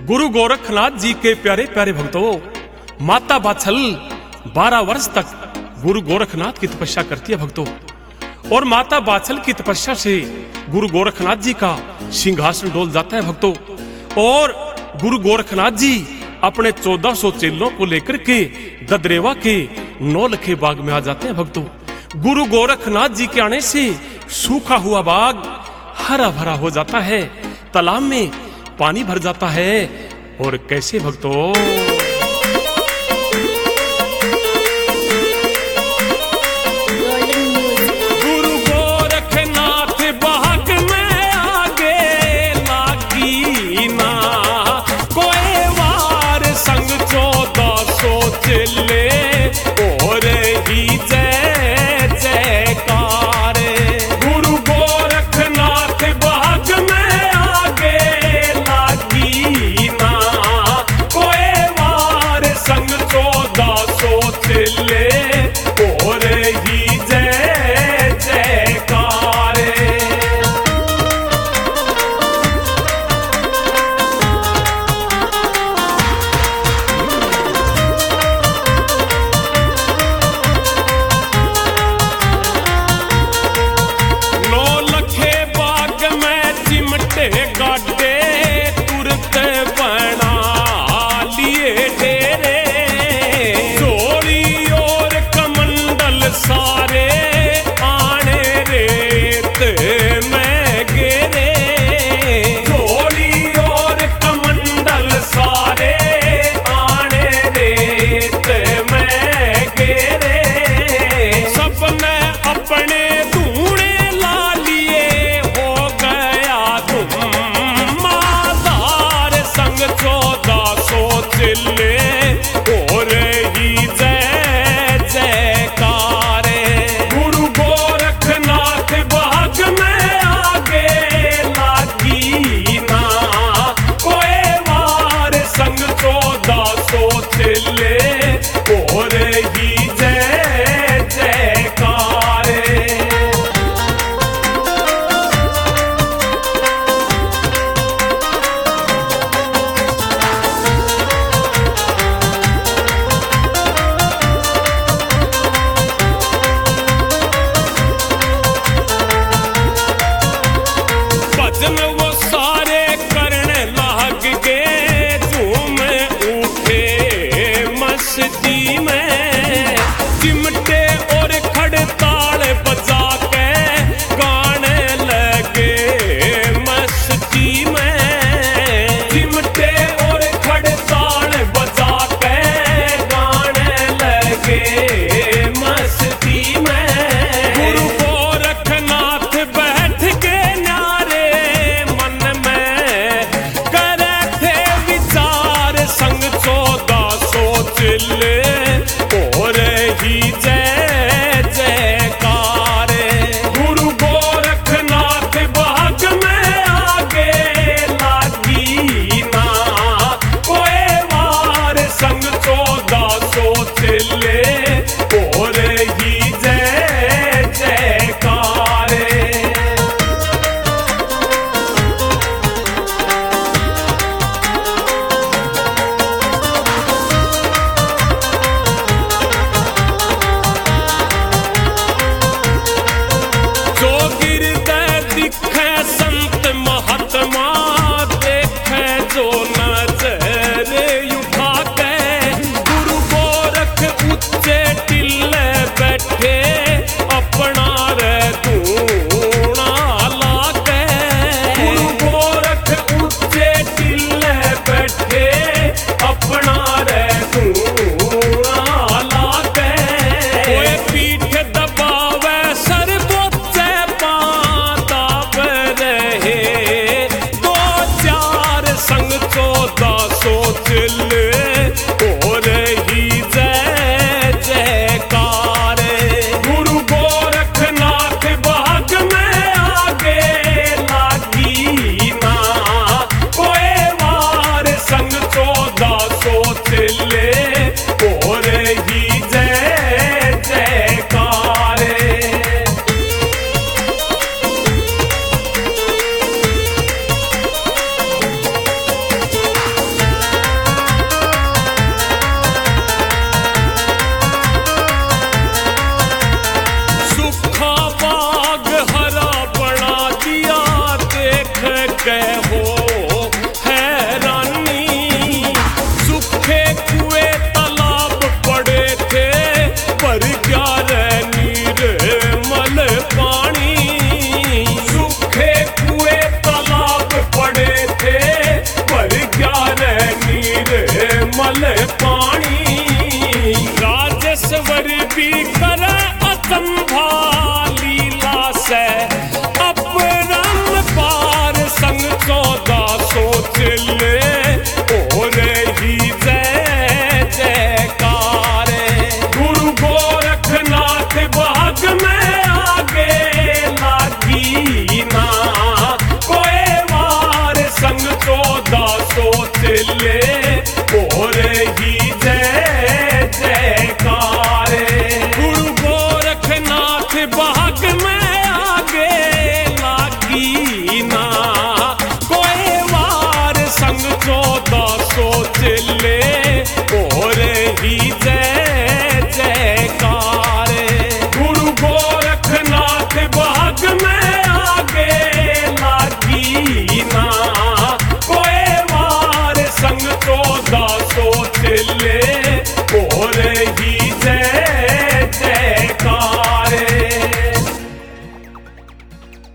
गुरु गोरखनाथ जी के प्यारे प्यारे भक्तों, माता बाछल 12 वर्ष तक गुरु गोरखनाथ की तपस्या करती है भक्तों। और माता बाछल की तपस्या से गुरु गोरखनाथ जी का सिंहासन डोल जाता है भक्तों। और गुरु गोरखनाथ जी अपने 1400 चेलों को लेकर के ददरेवा के नौलखे बाग में आ जाते हैं भक्तों। गुरु गोरखनाथ जी के आने से सूखा हुआ बाग हरा भरा हो जाता है, तालाब में पानी भर जाता है। और कैसे भक्तों, गुरु गोरखनाथ बाग में आगे लागी ना कोई वार संग 1400 चेले और ही जय जयकार। गुरु गोरखनाथ बाग में आगे लागी ना कोई वार संग 1400 चेले और ही जय जयकार। नौलखे बाग में चिमटे गाटे तुरत बना लिए डेरे, चोरी और कमंडल सारे आने रेत में गिरे। चोरी और कमंडल सारे आने रेत में गिरे। सबने अपने धूणे ला लिए, हो गया तुम मादार संग 1400 चेले और ही जय जयकार। गुरु गोरखनाथ बाग में आगे लागी ना कोई वार संग 1400 चेले और ही जय जयकार। भजन वो सारे करने लाग गए, झूम उठे मस्ती में। चिमटे और खड़ताल बजा के गाने लगे मस्ती में। चिमटे और खड़ताल बजा के गाने लगे मस्ती में। गुरु गोरखनाथ बैठ के न्यारे मन में करे थे विचार संग 1400 चेले और ही जय जयकार। गुरु गोरखनाथ बाग में आगे लागी ना कोई वार संग 1400 चेले और ही जय जयकार। जो गिरदे दिखे संत महात्मा, देखे जो नजर उठा के। गुरु गोरख ऊंचे टिल्ले बैठे अपना रे धूणा लाके। गुरु गोरख ऊंचे टिल्ले बैठे अपना रे धूणा लाके। ओए पीठ दबावे सर बोचे पां दाब रहे, 2 4 संग 1400 कौशल्ये